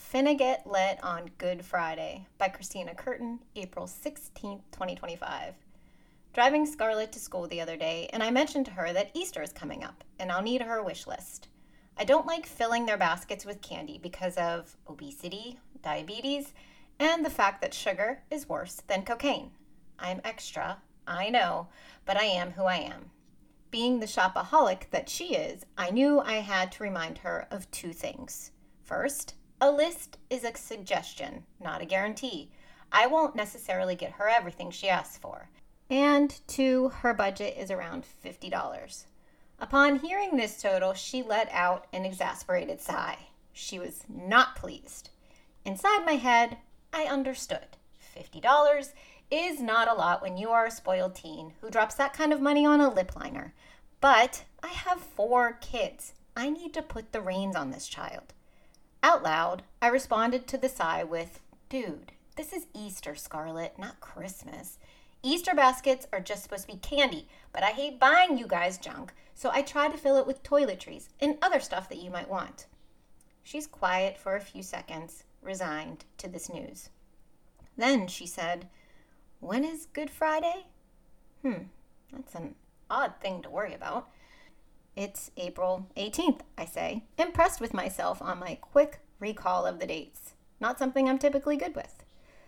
Finna Get Lit on Good Friday by Christina Curtin, April 16th, 2025. Driving Scarlett to school the other day, and I mentioned to her that Easter is coming up, and I'll need her wish list. I don't like filling their baskets with candy because of obesity, diabetes, and the fact that sugar is worse than cocaine. I'm extra, I know, but I am who I am. Being the shopaholic that she is, I knew I had to remind her of two things. First, a list is a suggestion, not a guarantee. I won't necessarily get her everything she asks for. And two, her budget is around $50. Upon hearing this total, she let out an exasperated sigh. She was not pleased. Inside my head, I understood. $50 is not a lot when you are a spoiled teen who drops that kind of money on a lip liner. But I have 4 kids. I need to put the reins on this child. Out loud, I responded to the sigh with, "Dude, this is Easter, Scarlett, not Christmas. Easter baskets are just supposed to be candy, but I hate buying you guys junk, so I try to fill it with toiletries and other stuff that you might want." She's quiet for a few seconds, resigned to this news. Then she said, "When is Good Friday?" That's an odd thing to worry about. "It's April 18th, I say, impressed with myself on my quick recall of the dates. Not something I'm typically good with."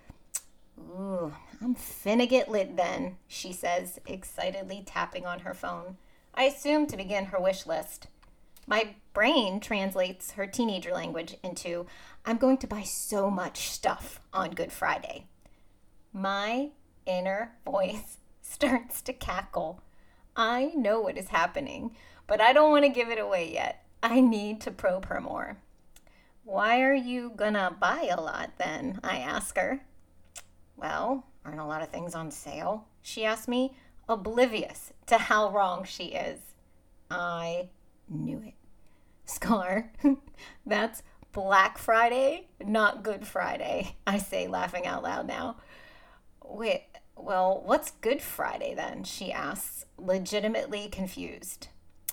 "Ooh, I'm finna get lit then," she says, excitedly tapping on her phone. I assume to begin her wish list. My brain translates her teenager language into, "I'm going to buy so much stuff on Good Friday." My inner voice starts to cackle. I know what is happening, but I don't want to give it away yet. I need to probe her more. "Why are you gonna buy a lot then?" I ask her. "Well, aren't a lot of things on sale?" she asks me, oblivious to how wrong she is. I knew it. "Scar, that's Black Friday, not Good Friday," I say, laughing out loud now. "Wait, well, what's Good Friday then?" she asks, legitimately confused.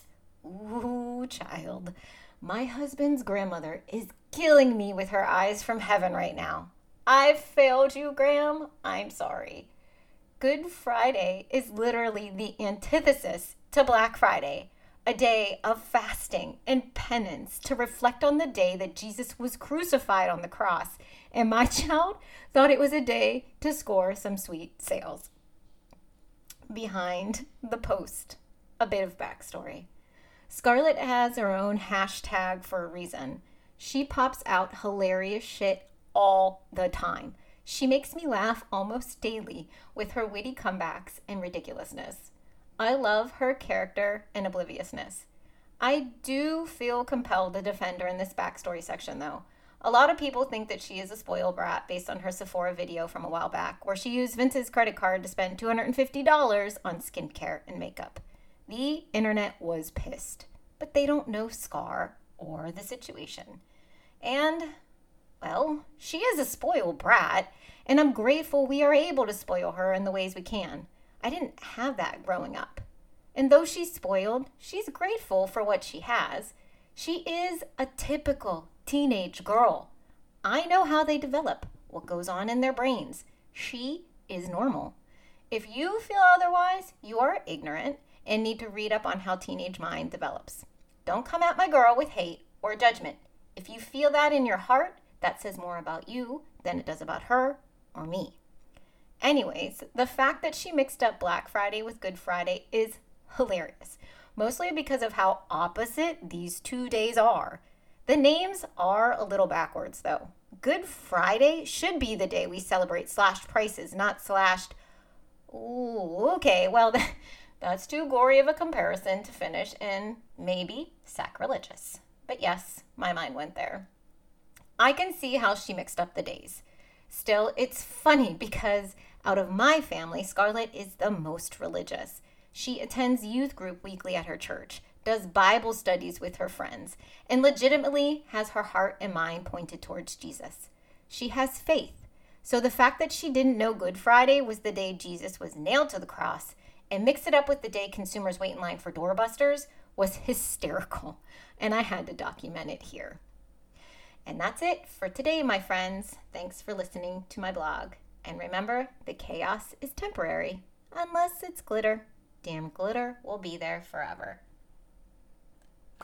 Ooh, child, my husband's grandmother is killing me with her eyes from heaven right now. I've failed you, Graham. I'm sorry. Good Friday is literally the antithesis to Black Friday, a day of fasting and penance to reflect on the day that Jesus was crucified on the cross, and my child thought it was a day to score some sweet sales. Behind the post, a bit of backstory. Scarlett has her own hashtag for a reason. She pops out hilarious shit all the time. She makes me laugh almost daily with her witty comebacks and ridiculousness. I love her character and obliviousness. I do feel compelled to defend her in this backstory section, though. A lot of people think that she is a spoiled brat based on her Sephora video from a while back, where she used Vince's credit card to spend $250 on skincare and makeup. The internet was pissed, but they don't know Scar or the situation. And, well, she is a spoiled brat, and I'm grateful we are able to spoil her in the ways we can. I didn't have that growing up. And though she's spoiled, she's grateful for what she has. She is a typical teenage girl. I know how they develop, what goes on in their brains. She is normal. If you feel otherwise, you are ignorant and need to read up on how teenage mind develops. Don't come at my girl with hate or judgment. If you feel that in your heart, that says more about you than it does about her or me. Anyways, the fact that she mixed up Black Friday with Good Friday is hilarious, mostly because of how opposite these 2 days are. The names are a little backwards, though. Good Friday should be the day we celebrate slashed prices, not slashed... Ooh, okay, well, that's too gory of a comparison to finish in maybe sacrilegious. But yes, my mind went there. I can see how she mixed up the days. Still, it's funny because out of my family, Scarlett is the most religious. She attends youth group weekly at her church, does Bible studies with her friends, and legitimately has her heart and mind pointed towards Jesus. She has faith. So the fact that she didn't know Good Friday was the day Jesus was nailed to the cross and mix it up with the day consumers wait in line for doorbusters was hysterical, and I had to document it here. And that's it for today, my friends. Thanks for listening to my blog. And remember, the chaos is temporary, unless it's glitter. Damn glitter will be there forever.